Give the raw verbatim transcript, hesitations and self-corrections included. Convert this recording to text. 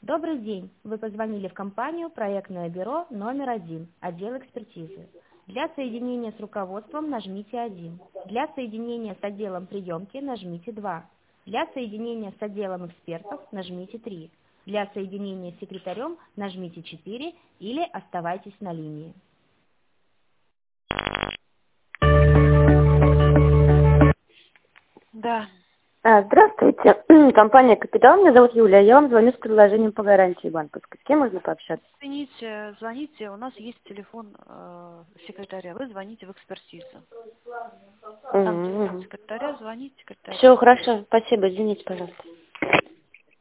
Добрый день. Вы позвонили в компанию «Проектное бюро номер один», отдел экспертизы. Для соединения с руководством нажмите один. Для соединения с отделом приемки нажмите два. Для соединения с отделом экспертов нажмите три. Для соединения с секретарем нажмите четыре или оставайтесь на линии. Да. А, Здравствуйте, компания «Капитал», меня зовут Юлия, я вам звоню с предложением по гарантии банковской. С кем можно пообщаться? Извините, звоните, у нас есть телефон э, секретаря, вы звоните в экспертизу. Там телефон секретаря, звоните секретарю. Все, хорошо, спасибо, извините, пожалуйста.